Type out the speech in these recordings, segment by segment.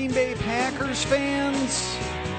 Green Bay Packers fans?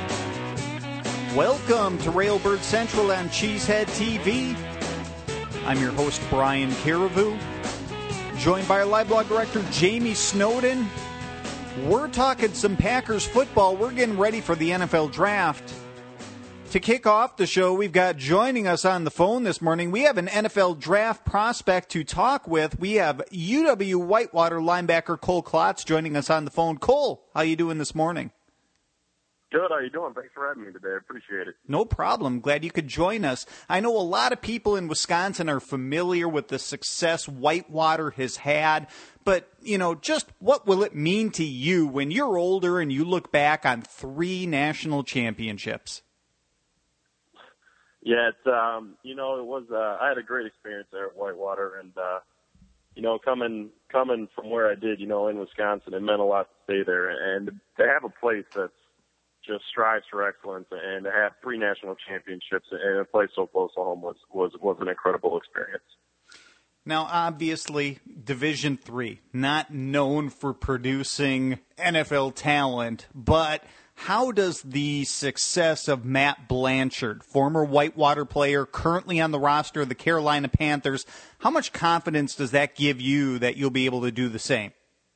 Welcome to Railbird Central on Cheesehead TV. I'm your host, Brian Carriveau, joined by our live blog director, Jamie Snowden. We're talking some Packers football. We're getting ready for the NFL Draft. To kick off the show, we've got joining us on the phone this morning, we have an NFL Draft prospect to talk with. We have UW-Whitewater linebacker Cole Klotz joining us on the phone. Cole, how you doing this morning? Good. How you doing? Thanks for having me today. I appreciate it. No problem. Glad you could join us. I know a lot of people in Wisconsin are familiar with the success Whitewater has had, but, just what will it mean to you when you're older and you look back on 3 national championships? Yeah, it's, it was, I had a great experience there at Whitewater, and, coming from where I did, in Wisconsin, it meant a lot to stay there, and to have a place that's just strives for excellence and to have 3 national championships and a place so close to home was an incredible experience. Now, obviously, Division III, not known for producing NFL talent, but how does the success of Matt Blanchard, former Whitewater player, currently on the roster of the Carolina Panthers, how much confidence does that give you that you'll be able to do the same?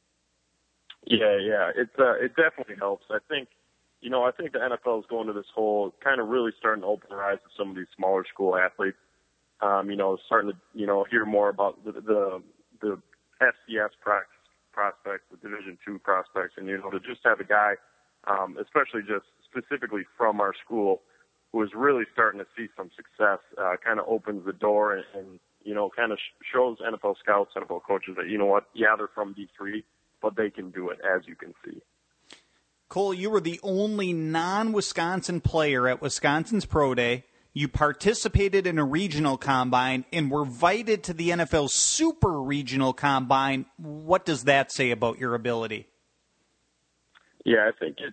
Yeah, it definitely helps. I think the NFL is going to this whole kind of really starting to open their eyes to some of these smaller school athletes. Starting to, hear more about the FCS prospects, the Division II prospects, and, to just have a guy, especially just specifically from our school, who is really starting to see some success, kind of opens the door and kind of shows NFL scouts, NFL coaches that, they're from D3, but they can do it, as you can see. Cole, you were the only non-Wisconsin player at Wisconsin's Pro Day. You participated in a regional combine and were invited to the NFL's Super Regional Combine. What does that say about your ability? Yeah, I think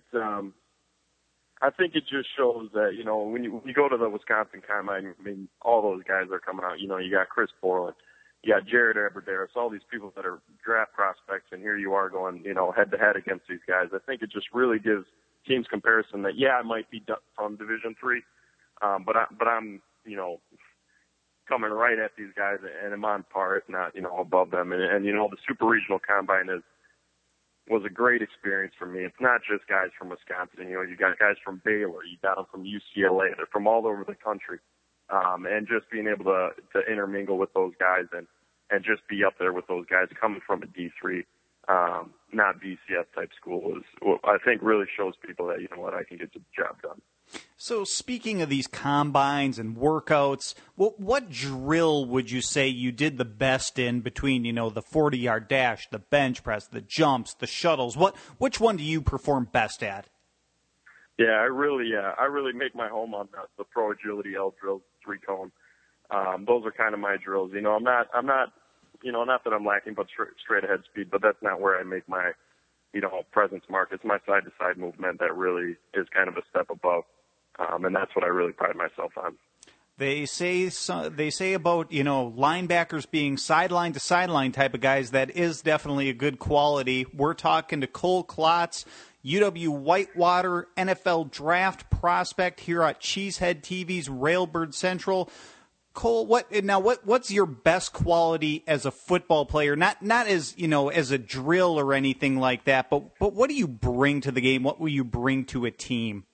it just shows that, when you go to the Wisconsin Combine, I mean, all those guys are coming out. You got Chris Borland, you got Jared Aberderis, all these people that are draft prospects, and here you are going, head-to-head against these guys. I think it just really gives teams comparison that, I might be from Division III, but I'm, coming right at these guys, and I'm on par, if not, above them. And the Super Regional Combine was a great experience for me. It's not just guys from Wisconsin. You got guys from Baylor. You got them from UCLA. They're from all over the country. And just being able to intermingle with those guys and just be up there with those guys coming from a D3, not BCS type school I think really shows people that, I can get the job done. So speaking of these combines and workouts, what drill would you say you did the best in between, the 40-yard dash, the bench press, the jumps, the shuttles? Which one do you perform best at? Yeah, I really make my home on the Pro Agility L drill, 3-cone. Those are kind of my drills. I'm not that I'm lacking, but straight ahead speed, but that's not where I make my, presence mark. It's my side to side movement that really is kind of a step above. And that's what I really pride myself on. They say about, linebackers being sideline to sideline type of guys. That is definitely a good quality. We're talking to Cole Klotz, UW-Whitewater NFL Draft prospect here at Cheesehead TV's Railbird Central. Cole, what's your best quality as a football player? Not as, as a drill or anything like that, but what do you bring to the game? What will you bring to a team?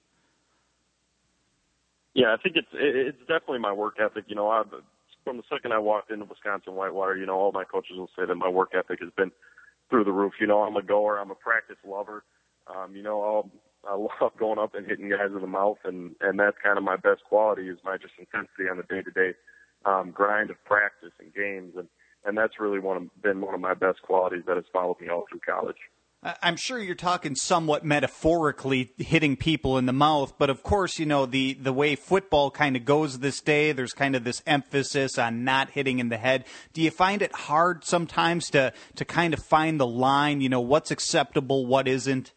Yeah, I think it's definitely my work ethic. From the second I walked into Wisconsin Whitewater, all my coaches will say that my work ethic has been through the roof. I'm a goer. I'm a practice lover. I love going up and hitting guys in the mouth, and that's kind of my best quality is my just intensity on the day-to-day grind of practice and games, and that's really been one of my best qualities that has followed me all through college. I'm sure you're talking somewhat metaphorically hitting people in the mouth, but of course, the way football kind of goes this day, there's kind of this emphasis on not hitting in the head. Do you find it hard sometimes to kind of find the line, what's acceptable, what isn't?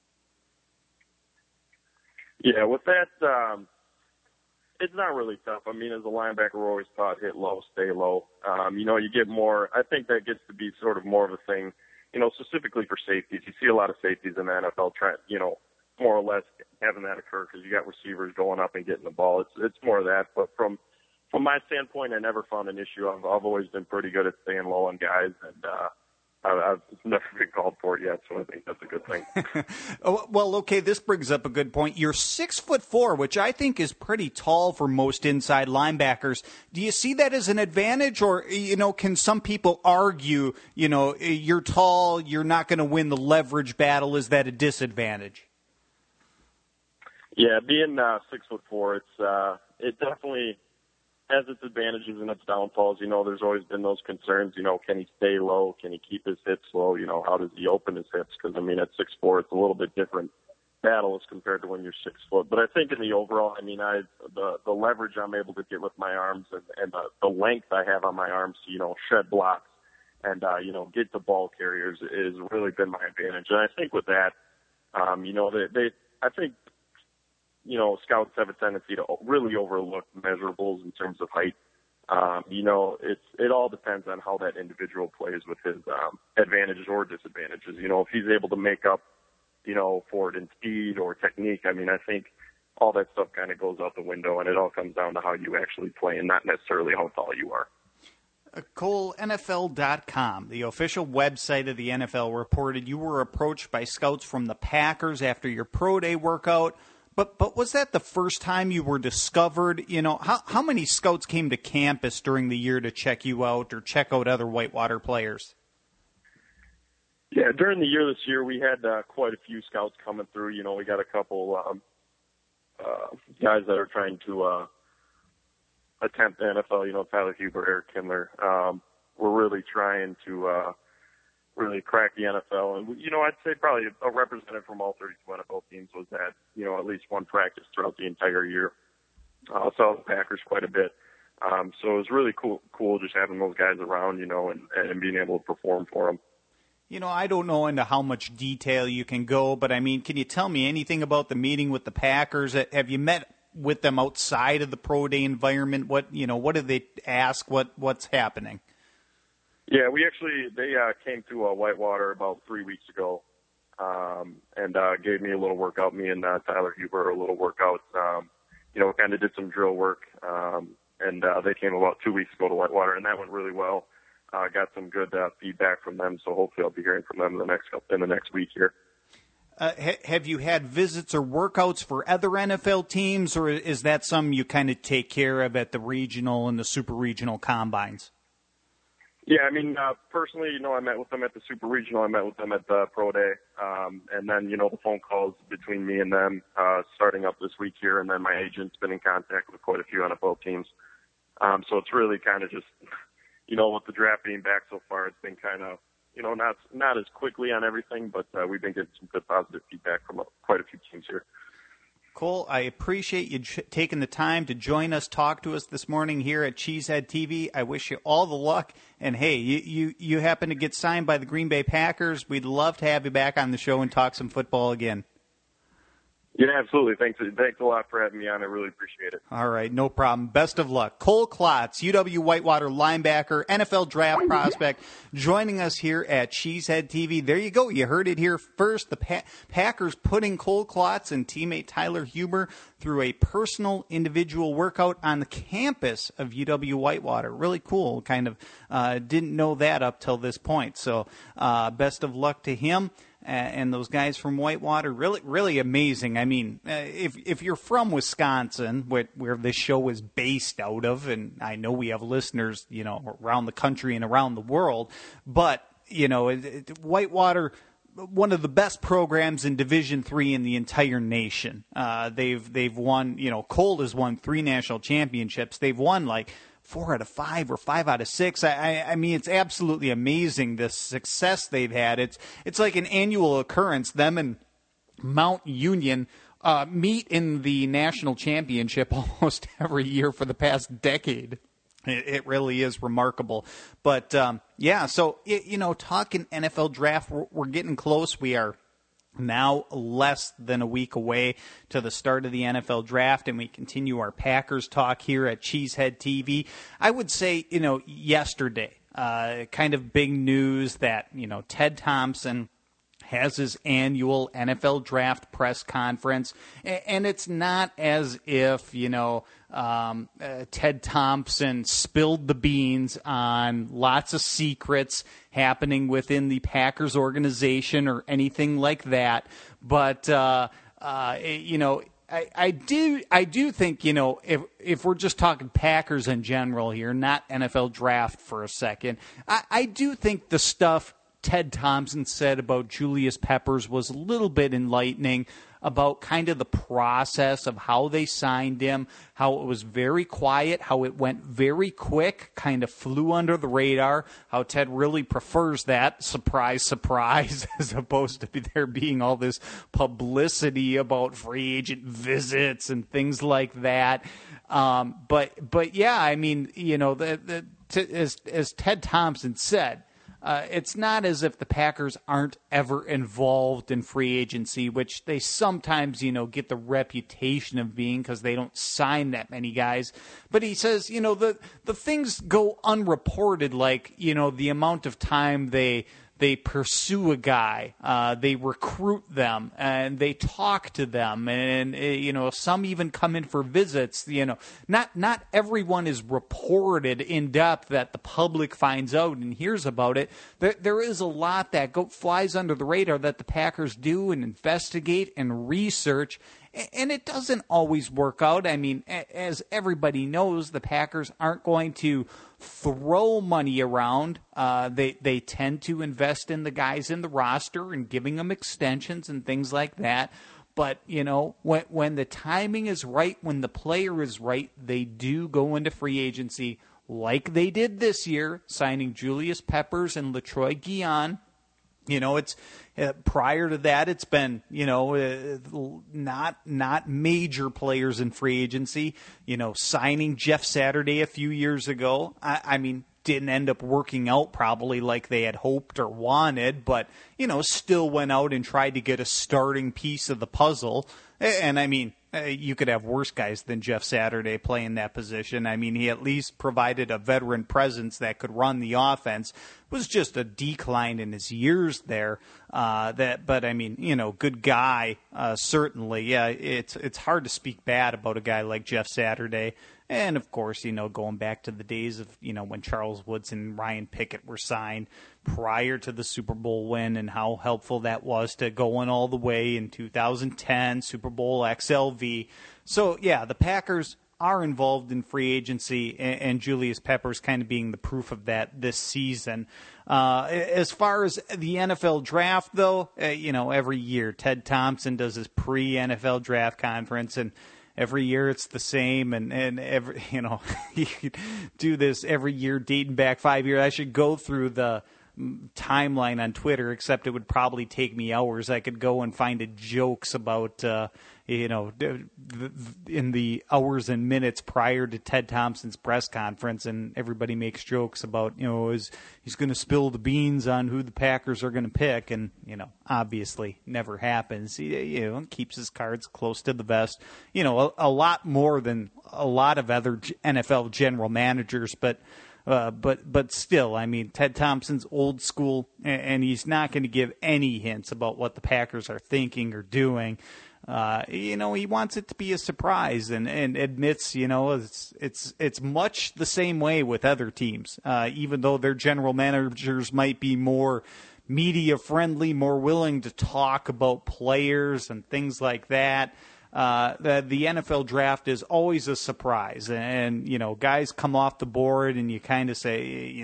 Yeah, with that, it's not really tough. I mean, as a linebacker, we're always taught hit low, stay low. You get more, I think that gets to be sort of more of a thing specifically for safeties. You see a lot of safeties in the NFL trying, more or less having that occur because you got receivers going up and getting the ball. It's more of that. But from my standpoint, I never found an issue. I've always been pretty good at staying low on guys, and I've never been called for it yet, so I think that's a good thing. Well, okay, this brings up a good point. You're 6'4", which I think is pretty tall for most inside linebackers. Do you see that as an advantage, or can some people argue, you're tall, you're not going to win the leverage battle? Is that a disadvantage? Yeah, being 6'4", it definitely has its advantages and its downfalls. There's always been those concerns. Can he stay low? Can he keep his hips low? How does he open his hips? Because, at 6'4", it's a little bit different battle as compared to when you're 6 foot. But I think in the overall, the leverage I'm able to get with my arms and the length I have on my arms to, shed blocks and, get the ball carriers has really been my advantage. And I think with that, I think scouts have a tendency to really overlook measurables in terms of height. It all depends on how that individual plays with his advantages or disadvantages. If he's able to make up, for it in speed or technique, I think all that stuff kind of goes out the window, and it all comes down to how you actually play and not necessarily how tall you are. Cole, NFL.com, the official website of the NFL, reported you were approached by scouts from the Packers after your pro day workout. But was that the first time you were discovered? How many scouts came to campus during the year to check you out or check out other Whitewater players? Yeah, during the year this year, we had quite a few scouts coming through. We got a couple guys that are trying to attempt the NFL, Tyler Huber, Eric Kindler. We're really trying to really crack the NFL. And, I'd say probably a representative from all 32 NFL teams was at, at least one practice throughout the entire year. Saw the Packers quite a bit. So it was really cool just having those guys around, and being able to perform for them. I don't know into how much detail you can go, but can you tell me anything about the meeting with the Packers? Have you met with them outside of the pro day environment? What did they ask? What's happening? Yeah, they came to Whitewater about 3 weeks ago, and gave me a little workout. Me and Tyler Huber a little workout. Kind of did some drill work, and they came about 2 weeks ago to Whitewater, and that went really well. Got some good feedback from them, so hopefully I'll be hearing from them in the next week here. Have you had visits or workouts for other NFL teams, or is that something you kind of take care of at the regional and the super regional combines? Yeah, personally, I met with them at the Super Regional. I met with them at the Pro Day. And then, the phone calls between me and them starting up this week here. And then my agent's been in contact with quite a few NFL teams. So it's really kind of just, with the draft being back so far, it's been kind of, not as quickly on everything, but we've been getting some good positive feedback from quite a few teams here. Cole, I appreciate you taking the time to join us, talk to us this morning here at Cheesehead TV. I wish you all the luck. And, hey, you happen to get signed by the Green Bay Packers. We'd love to have you back on the show and talk some football again. Yeah, absolutely. Thanks a lot for having me on. I really appreciate it. All right, no problem. Best of luck. Cole Klotz, UW Whitewater linebacker, NFL draft prospect, joining us here at Cheesehead TV. There you go. You heard it here first. The Packers putting Cole Klotz and teammate Tyler Huber through a personal individual workout on the campus of UW Whitewater. Really cool. Kind of didn't know that up till this point. So best of luck to him. And those guys from Whitewater, really, really amazing. If you're from Wisconsin, where this show is based out of, and I know we have listeners, around the country and around the world, but, Whitewater, one of the best programs in Division III in the entire nation. They've won, Cole has won 3 national championships. They've won 4 out of 5 or 5 out of 6. It's absolutely amazing the success they've had. It's like an annual occurrence. Them and Mount Union meet in the national championship almost every year for the past decade. It really is remarkable. But, talking NFL draft, we're getting close. We are now less than a week away to the start of the NFL draft, and we continue our Packers talk here at Cheesehead TV. I would say, yesterday, kind of big news that, Ted Thompson has his annual NFL draft press conference, and it's not as if, Ted Thompson spilled the beans on lots of secrets happening within the Packers organization or anything like that. But, I do think, if we're just talking Packers in general here, not NFL draft for a second, I do think the stuff Ted Thompson said about Julius Peppers was a little bit enlightening about kind of the process of how they signed him, how it was very quiet, how it went very quick, kind of flew under the radar, how Ted really prefers that, surprise, surprise, as opposed to there being all this publicity about free agent visits and things like that. But yeah, I mean, as Ted Thompson said, it's not as if the Packers aren't ever involved in free agency, which they sometimes, get the reputation of being because they don't sign that many guys. But he says, the things go unreported, like, the amount of time they pursue a guy, they recruit them, and they talk to them, and some even come in for visits. Not everyone is reported in depth that the public finds out and hears about it. There is a lot that flies under the radar that the Packers do and investigate and research. And it doesn't always work out. I mean, as everybody knows, the Packers aren't going to throw money around. They tend to invest in the guys in the roster and giving them extensions and things like that. But, when the timing is right, when the player is right, they do go into free agency like they did this year, signing Julius Peppers and LaTroy Guion. It's prior to that, it's been, not major players in free agency, signing Jeff Saturday a few years ago. I mean, didn't end up working out probably like they had hoped or wanted, but, still went out and tried to get a starting piece of the puzzle. And I mean, you could have worse guys than Jeff Saturday playing that position. I mean, he at least provided a veteran presence that could run the offense. It was just a decline in his years there. But I mean, good guy, certainly. Yeah, it's hard to speak bad about a guy like Jeff Saturday. And, of course, going back to the days of, when Charles Woods and Ryan Pickett were signed prior to the Super Bowl win and how helpful that was to going all the way in 2010, Super Bowl XLV. So, yeah, the Packers are involved in free agency, and Julius Peppers kind of being the proof of that this season. As far as the NFL draft, though, every year Ted Thompson does his pre-NFL draft conference, and every year it's the same, and every you could do this every year dating back 5 years. I should go through the timeline on Twitter, except it would probably take me hours. I could go and find jokes about in the hours and minutes prior to Ted Thompson's press conference, and everybody makes jokes about he's going to spill the beans on who the Packers are going to pick, and obviously never happens. He keeps his cards close to the vest. A lot more than a lot of other NFL general managers, but still, I mean, Ted Thompson's old school, and he's not going to give any hints about what the Packers are thinking or doing. He wants it to be a surprise, and admits, it's much the same way with other teams. Even though their general managers might be more media friendly, more willing to talk about players and things like that. The NFL draft is always a surprise, and guys come off the board, and you kind of say,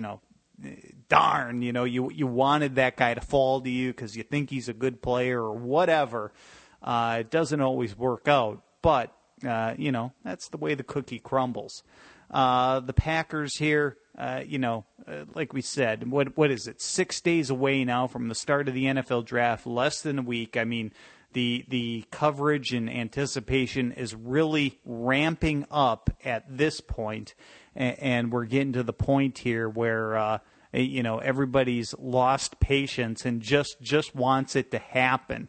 darn, you wanted that guy to fall to you because you think he's a good player or whatever. It doesn't always work out, but that's the way the cookie crumbles. The Packers here, like we said, what is it? 6 days away now from the start of the NFL draft, less than a week. I mean, the coverage and anticipation is really ramping up at this point, and we're getting to the point here where everybody's lost patience and just wants it to happen.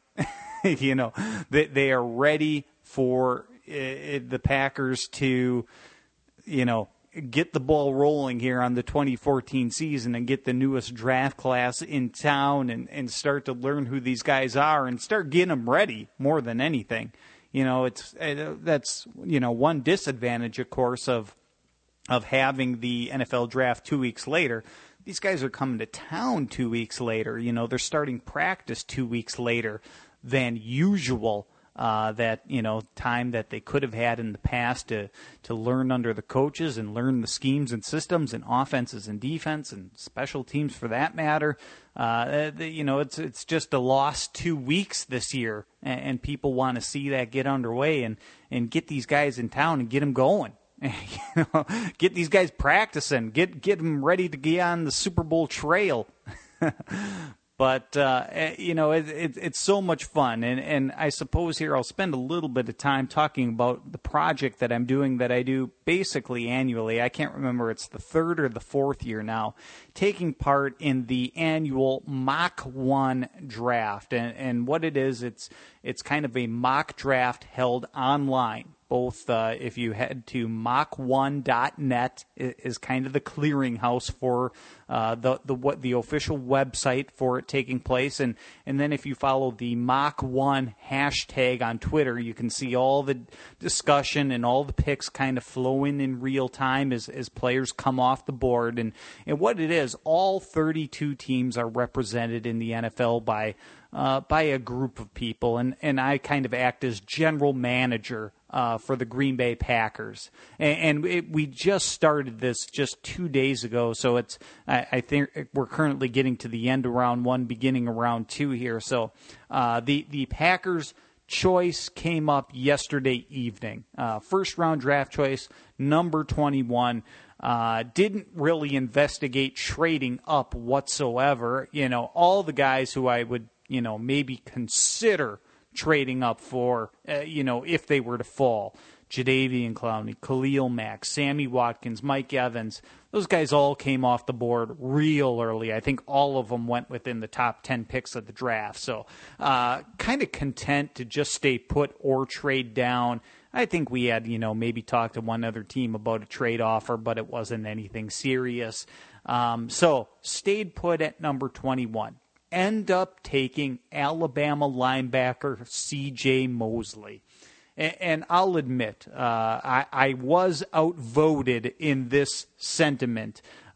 They are ready for the Packers to get the ball rolling here on the 2014 season and get the newest draft class in town and start to learn who these guys are and start getting them ready more than anything. That's one disadvantage, of course, of having the NFL draft 2 weeks later. These guys are coming to town 2 weeks later. They're starting practice 2 weeks later than usual. That time that they could have had in the past to learn under the coaches and learn the schemes and systems and offenses and defense and special teams for that matter. It's just a lost 2 weeks this year, and people want to see that get underway and get these guys in town and get them going. Get these guys practicing, get them ready to get on the Super Bowl trail. But, it's so much fun. And I suppose here I'll spend a little bit of time talking about the project that I'm doing that I do basically annually. I can't remember, it's the third or the fourth year now, taking part in the annual Mach 1 draft. And what it is, it's kind of a mock draft held online. Both if you head to mach1.net is kind of the clearinghouse for the official website for it taking place, and then if you follow the Mach 1 hashtag on Twitter, you can see all the discussion and all the picks kind of flowing in real time as players come off the board. And what it is, all 32 teams are represented in the NFL by a group of people, and I kind of act as general manager for the Green Bay Packers. And we just started this just 2 days ago, so I think we're currently getting to the end of round one, beginning of round two here. So the Packers choice came up yesterday evening. First round draft choice, number 21. Didn't really investigate trading up whatsoever. All the guys who I would maybe consider trading up for, if they were to fall. Jadeveon Clowney, Khalil Mack, Sammy Watkins, Mike Evans. Those guys all came off the board real early. I think all of them went within the top 10 picks of the draft. So kind of content to just stay put or trade down. I think we had, maybe talked to one other team about a trade offer, but it wasn't anything serious. So stayed put at number 21. End up taking Alabama linebacker C.J. Mosley. And I'll admit, I was outvoted in this sentiment.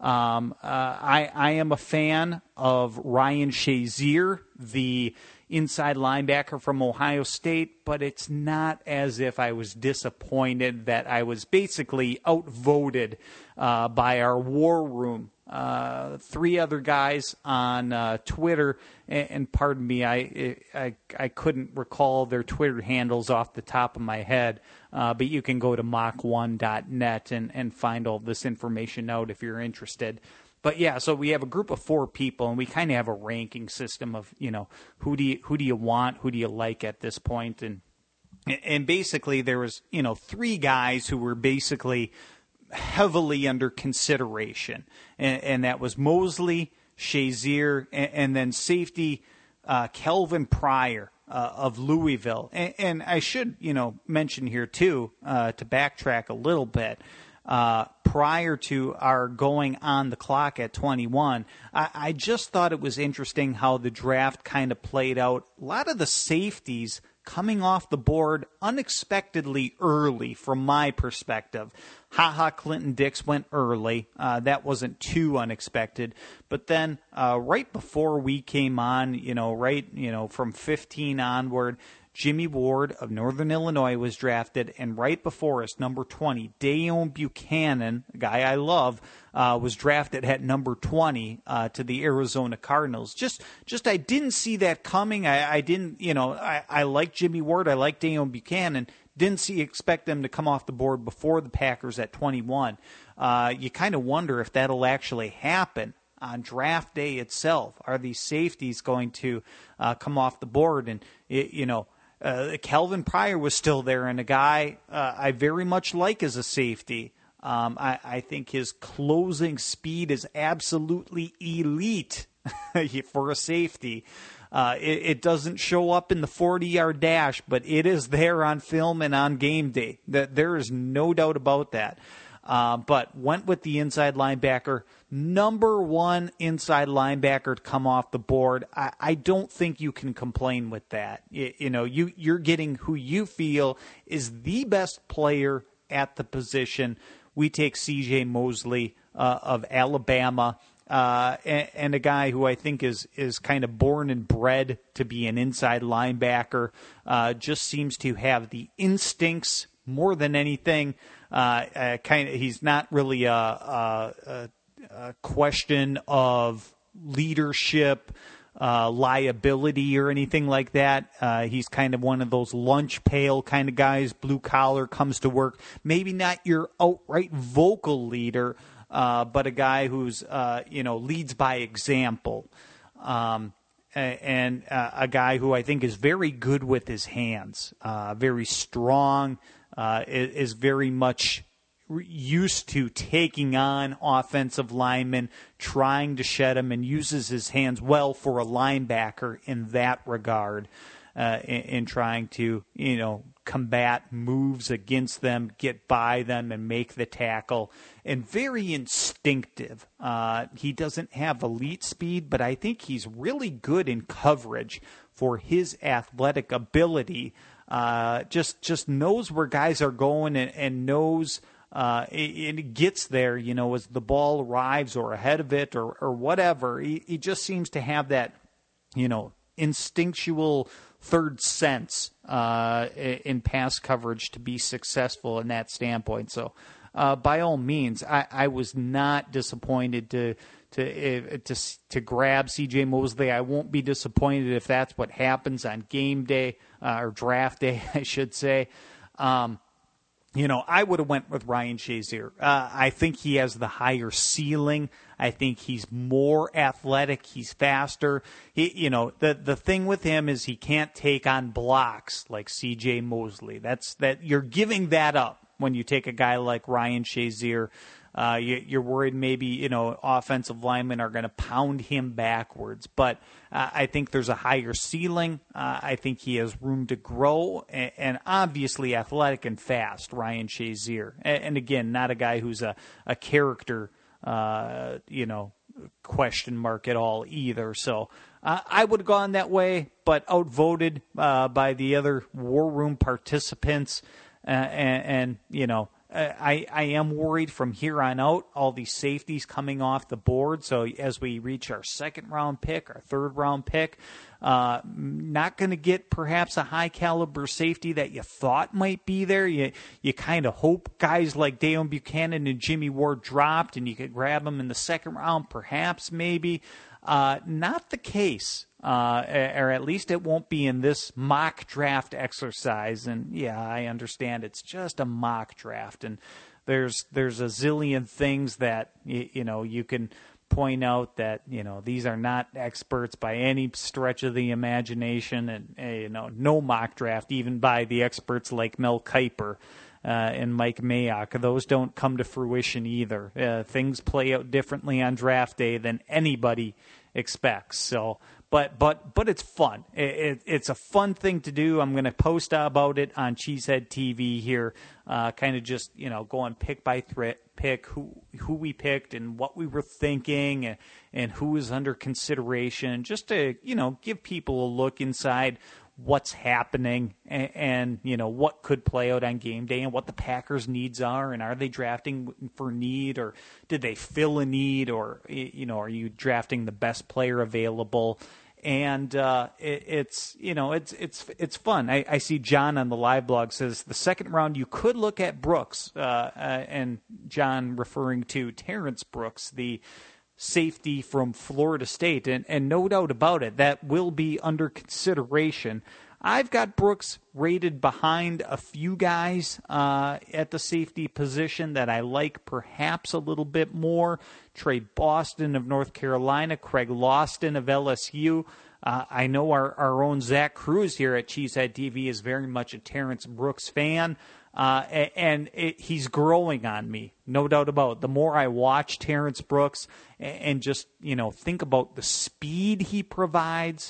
I am a fan of Ryan Shazier, the inside linebacker from Ohio State, but it's not as if I was disappointed that I was basically outvoted by our war room. Three other guys on Twitter, and pardon me, I couldn't recall their Twitter handles off the top of my head, but you can go to mach1.net and find all this information out if you're interested. But yeah, so we have a group of four people, and we kind of have a ranking system of, who do you want, who do you like at this point, and basically there was, three guys who were basically heavily under consideration, and that was Mosley, Shazier, and then safety Kelvin Pryor of Louisville. And I should, mention here too, to backtrack a little bit, prior to our going on the clock at 21, I just thought it was interesting how the draft kind of played out. A lot of the safeties coming off the board unexpectedly early from my perspective. Clinton Dix went early. That wasn't too unexpected. But then right before we came on, from 15 onward, Jimmy Ward of Northern Illinois was drafted, and right before us, number 20, Deone Buchanan, a guy I love, was drafted at number 20 to the Arizona Cardinals. Just I didn't see that coming. I didn't, I like Jimmy Ward. I like Deone Buchanan. Didn't expect them to come off the board before the Packers at 21. You kind of wonder if that'll actually happen on draft day itself. Are these safeties going to come off the board? And, Kelvin Pryor was still there, and a guy I very much like as a safety. I think his closing speed is absolutely elite for a safety. It doesn't show up in the 40-yard dash, but it is there on film and on game day. There is no doubt about that. but went with the inside linebacker. Number one inside linebacker to come off the board. I don't think you can complain with that. You're getting who you feel is the best player at the position. We take C.J. Mosley of Alabama. And a guy who I think is kind of born and bred to be an inside linebacker, just seems to have the instincts more than anything. He's not really a question of leadership, liability or anything like that. He's kind of one of those lunch pail kind of guys, blue collar, comes to work. Maybe not your outright vocal leader, but a guy who's, leads by example. And a guy who I think is very good with his hands, very strong, is very much used to taking on offensive linemen, trying to shed them, and uses his hands well for a linebacker in that regard, in trying to, combat moves against them, get by them, and make the tackle. And very instinctive. He doesn't have elite speed, but I think he's really good in coverage for his athletic ability. Just knows where guys are going and knows it gets there, as the ball arrives or ahead of it or whatever. He just seems to have that, instinctual third sense in pass coverage to be successful in that standpoint. So by all means, I was not disappointed to grab C.J. Mosley. I won't be disappointed if that's what happens on game day or draft day, I should say. I would have went with Ryan Shazier. I think he has the higher ceiling. I think he's more athletic. He's faster. The thing with him is he can't take on blocks like C.J. Mosley. That you're giving that up when you take a guy like Ryan Shazier. You're worried maybe, offensive linemen are going to pound him backwards. But I think there's a higher ceiling. I think he has room to grow. And obviously athletic and fast, Ryan Shazier. And again, not a guy who's a character, question mark at all either. So I would have gone that way, but outvoted by the other War Room participants. I am worried from here on out, all these safeties coming off the board. So as we reach our second round pick, our third round pick, not going to get perhaps a high caliber safety that you thought might be there. You kind of hope guys like Deone Buchanan and Jimmy Ward dropped and you could grab them in the second round, perhaps, maybe. Not the case. Or at least it won't be in this mock draft exercise. And yeah, I understand it's just a mock draft, and there's a zillion things that you can point out that these are not experts by any stretch of the imagination, and no mock draft even by the experts like Mel Kiper and Mike Mayock. Those don't come to fruition either. Things play out differently on draft day than anybody expects. So. But it's fun. It's a fun thing to do. I'm going to post about it on Cheesehead TV here, kind of just going pick by pick who we picked and what we were thinking and who was under consideration, just to give people a look inside what's happening and what could play out on game day and what the Packers' needs are, and are they drafting for need, or did they fill a need, or are you drafting the best player available? And it's fun. I see John on the live blog says the second round you could look at Brooks, and John referring to Terrence Brooks, the safety from Florida State, and no doubt about it, that will be under consideration. I've got Brooks rated behind a few guys at the safety position that I like perhaps a little bit more. Trey Boston of North Carolina, Craig Lawson of LSU. I know our own Zach Cruz here at Cheesehead TV is very much a Terrence Brooks fan. And he's growing on me, no doubt about it. The more I watch Terrence Brooks and just, think about the speed he provides,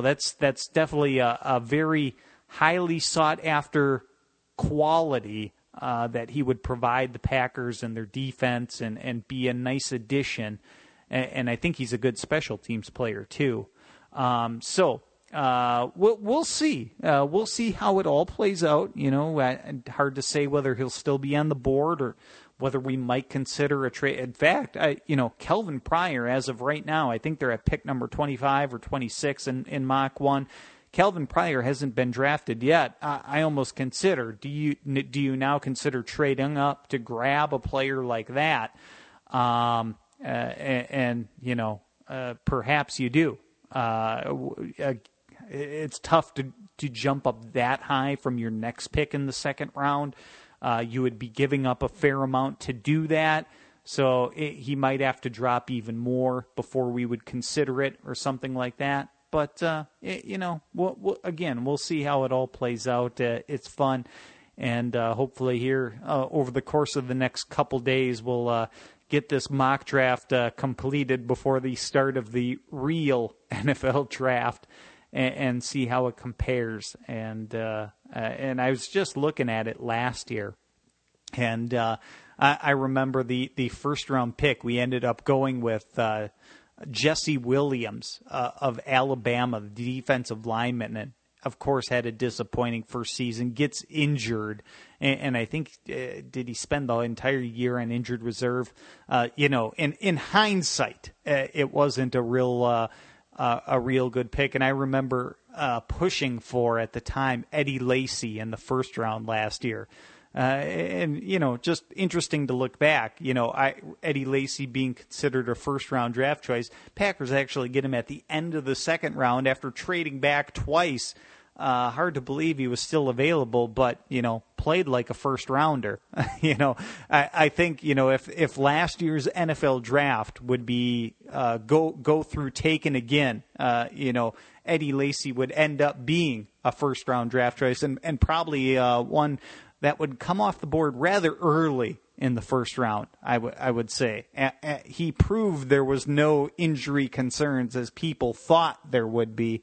that's definitely a very highly sought after quality that he would provide the Packers and their defense and be a nice addition. And I think he's a good special teams player too. So we'll see. We'll see how it all plays out. Hard to say whether he'll still be on the board or whether we might consider a trade. In fact, Kelvin Pryor, as of right now, I think they're at pick number 25 or 26 in Mach 1. Kelvin Pryor hasn't been drafted yet. I almost consider. Do you now consider trading up to grab a player like that? Perhaps you do. It's tough to jump up that high from your next pick in the second round. You would be giving up a fair amount to do that. So he might have to drop even more before we would consider it or something like that. But, we'll see how it all plays out. It's fun. And hopefully here over the course of the next couple days, we'll get this mock draft completed before the start of the real NFL draft and see how it compares. And I was just looking at it last year. And I remember the first round pick we ended up going with Jesse Williams of Alabama, the defensive lineman, and of course had a disappointing first season, gets injured, and I think did he spend the entire year on injured reserve? In hindsight, it wasn't a real good pick, and I remember pushing for at the time Eddie Lacy in the first round last year. Just interesting to look back. Eddie Lacy being considered a first-round draft choice. Packers actually get him at the end of the second round after trading back twice. Hard to believe he was still available, but, played like a first-rounder. I think, if last year's NFL draft would be go through taken again, Eddie Lacy would end up being a first-round draft choice and probably one that would come off the board rather early in the first round, I would say. He proved there was no injury concerns as people thought there would be.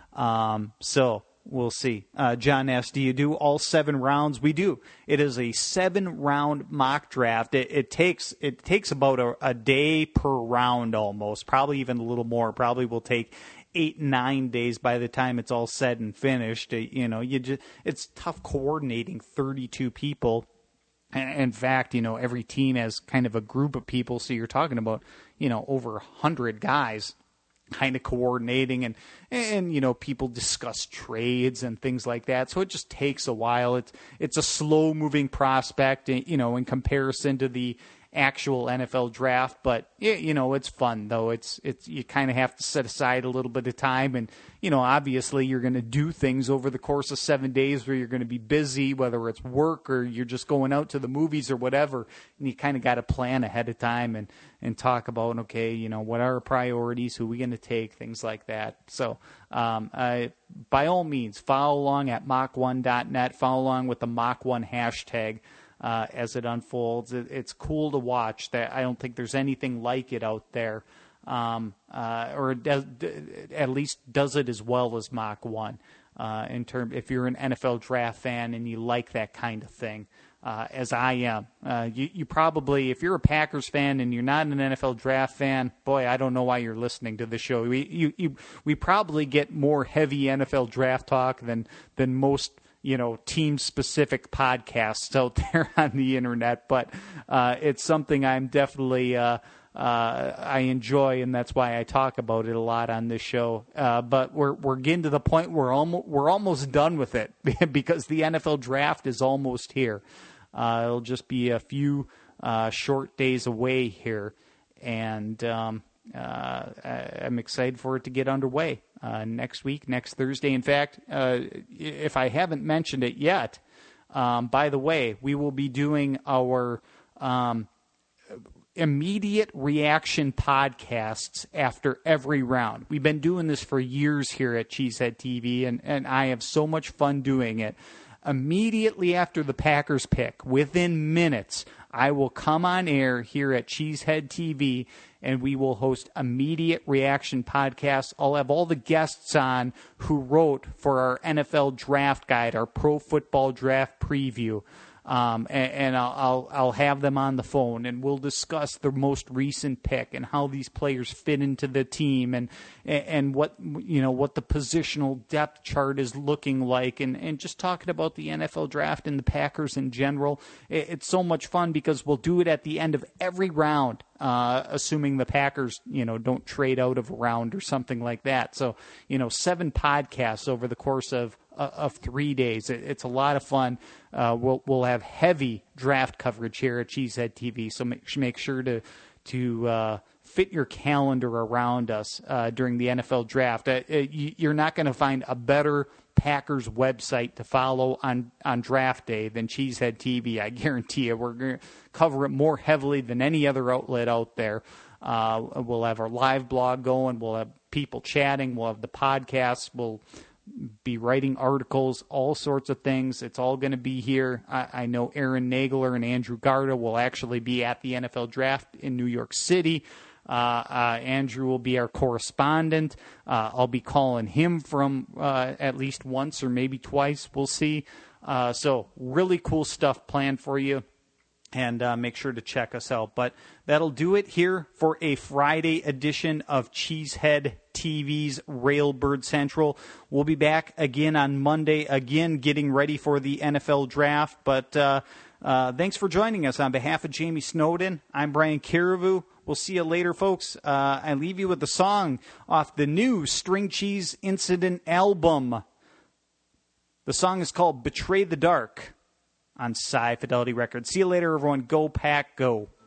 So we'll see. John asks, do you do all 7 rounds? We do. It is a 7-round mock draft. It takes about a day per round almost, probably even a little more. Probably will take 8-9 days by the time it's all said and finished. It's tough coordinating 32 people. In fact, every team has kind of a group of people, so you're talking about, over 100 guys kind of coordinating and people discuss trades and things like that. So it just takes a while. It's a slow moving prospect, in comparison to the actual NFL draft, but it's fun though. It's you kind of have to set aside a little bit of time, and obviously you're going to do things over the course of 7 days where you're going to be busy, whether it's work or you're just going out to the movies or whatever, and you kind of got to plan ahead of time and talk about, okay, what are our priorities, who are we going to take, things like that. So by all means, follow along at Mach1.net, follow along with the Mach1 hashtag. As it unfolds. It's cool to watch. That I don't think there's anything like it out there, or it does, at least does it as well as Mach 1. If you're an NFL draft fan and you like that kind of thing, as I am, you probably, if you're a Packers fan and you're not an NFL draft fan, boy, I don't know why you're listening to the show. We probably get more heavy NFL draft talk than most team-specific podcasts out there on the internet, but it's something I'm definitely I enjoy, and that's why I talk about it a lot on this show. But we're getting to the point where we're almost done with it because the NFL draft is almost here. It'll just be a few short days away here, and I'm excited for it to get underway next week, next Thursday. In fact, if I haven't mentioned it yet, by the way, we will be doing our immediate reaction podcasts after every round. We've been doing this for years here at Cheesehead TV, and I have so much fun doing it. Immediately after the Packers pick, within minutes, I will come on air here at Cheesehead TV, and we will host immediate reaction podcasts. I'll have all the guests on who wrote for our NFL draft guide, our pro football draft preview. and I'll have them on the phone, and we'll discuss the most recent pick and how these players fit into the team, and what the positional depth chart is looking like, and just talking about the NFL draft and the Packers in general. It's so much fun because we'll do it at the end of every round, assuming the Packers don't trade out of a round or something like that. So 7 podcasts over the course of 3 days. It's a lot of fun. We'll have heavy draft coverage here at Cheesehead TV, so make sure to fit your calendar around us during the NFL draft. You're not going to find a better Packers website to follow on draft day than Cheesehead TV. I guarantee you. We're going to cover it more heavily than any other outlet out there. We'll have our live blog going. We'll have people chatting. We'll have the podcasts. We'll be writing articles, all sorts of things. It's all going to be here. I know Aaron Nagler and Andrew Garda will actually be at the NFL draft in New York City. Andrew will be our correspondent. I'll be calling him from at least once or maybe twice. We'll see. So really cool stuff planned for you. And make sure to check us out. But that'll do it here for a Friday edition of Cheesehead TV's Railbird Central. We'll be back again on Monday, again getting ready for the NFL draft. But thanks for joining us. On behalf of Jamie Snowden, I'm Brian Carriveau. We'll see you later, folks. I leave you with a song off the new String Cheese Incident album. The song is called Betray the Dark on Sci Fidelity Records. See you later, everyone. Go Pack, go.